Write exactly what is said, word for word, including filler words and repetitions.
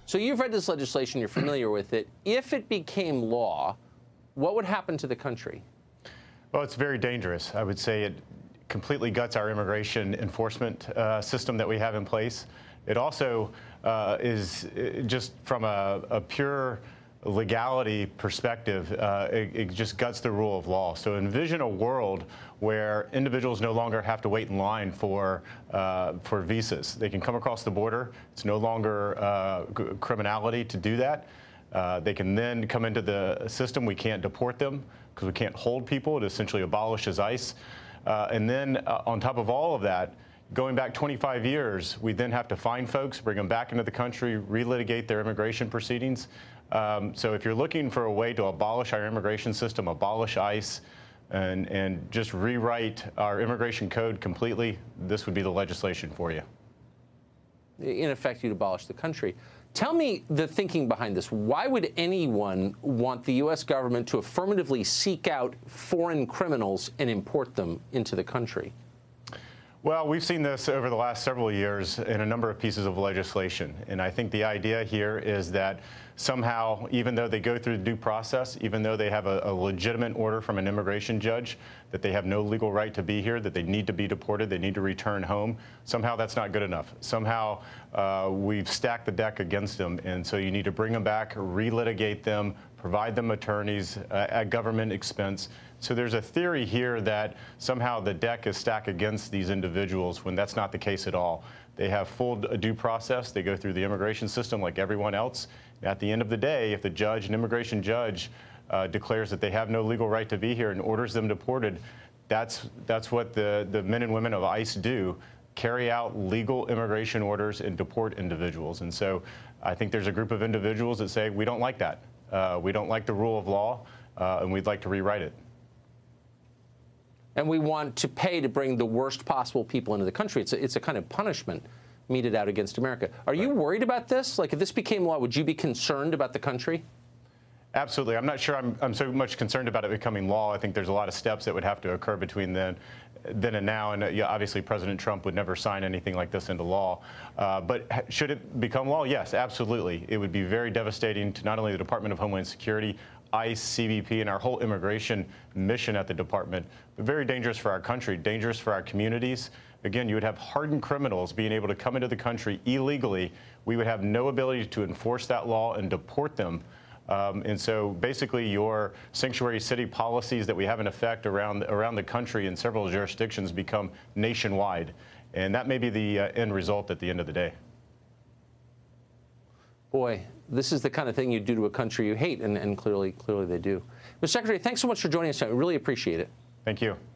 So you've read this legislation, you're familiar with it. If it became law, what would happen to the country? Well, it's very dangerous. I would say it completely guts our immigration enforcement uh, system that we have in place. It also uh, is just from a, a pure legality perspective, uh, it, it just guts the rule of law. So envision a world where individuals no longer have to wait in line for uh, for visas. They can come across the border. It's no longer uh, criminality to do that. Uh, they can then come into the system. We can't deport them because we can't hold people. It essentially abolishes ICE. Uh, and then uh, on top of all of that, going back twenty-five years, we then have to find folks, bring them back into the country, relitigate their immigration proceedings. Um, so if you're looking for a way to abolish our immigration system, abolish ICE, and, and just rewrite our immigration code completely, this would be the legislation for you. In effect, you'd abolish the country. Tell me the thinking behind this. Why would anyone want the U S government to affirmatively seek out foreign criminals and import them into the country? Well, we've seen this over the last several years in a number of pieces of legislation. And I think the idea here is that somehow, even though they go through the due process, even though they have a, a legitimate order from an immigration judge, that they have no legal right to be here, that they need to be deported, they need to return home, somehow that's not good enough. Somehow uh, we've stacked the deck against them. And so you need to bring them back, relitigate them, provide them attorneys uh, at government expense. So there's a theory here that somehow the deck is stacked against these individuals when that's not the case at all. They have full due process. They go through the immigration system like everyone else. At the end of the day, if the judge, an immigration judge, uh, declares that they have no legal right to be here and orders them deported, that's, that's what the, the men and women of ICE do, carry out legal immigration orders and deport individuals. And so I think there's a group of individuals that say, we don't like that. Uh, we don't like the rule of law, uh, and we'd like to rewrite it. And we want to pay to bring the worst possible people into the country. It's a, it's a kind of punishment meted out against America. Are right. you worried about this? Like, if this became law, would you be concerned about the country? Absolutely. I'm not sure I'm, I'm so much concerned about it becoming law. I think there's a lot of steps that would have to occur between then, then and now. And uh, yeah, obviously, President Trump would never sign anything like this into law. Uh, but should it become law? Yes, absolutely. It would be very devastating to not only the Department of Homeland Security, ICE, C B P, and our whole immigration mission at the department, but very dangerous for our country, dangerous for our communities. Again, you would have hardened criminals being able to come into the country illegally. We would have no ability to enforce that law and deport them. Um, and so basically your sanctuary city policies that we have in effect around, around the country in several jurisdictions become nationwide. And that may be the uh, end result at the end of the day. Boy, this is the kind of thing you do to a country you hate, and, and clearly, clearly they do. Mister Secretary, thanks so much for joining us tonight. We really appreciate it. Thank you.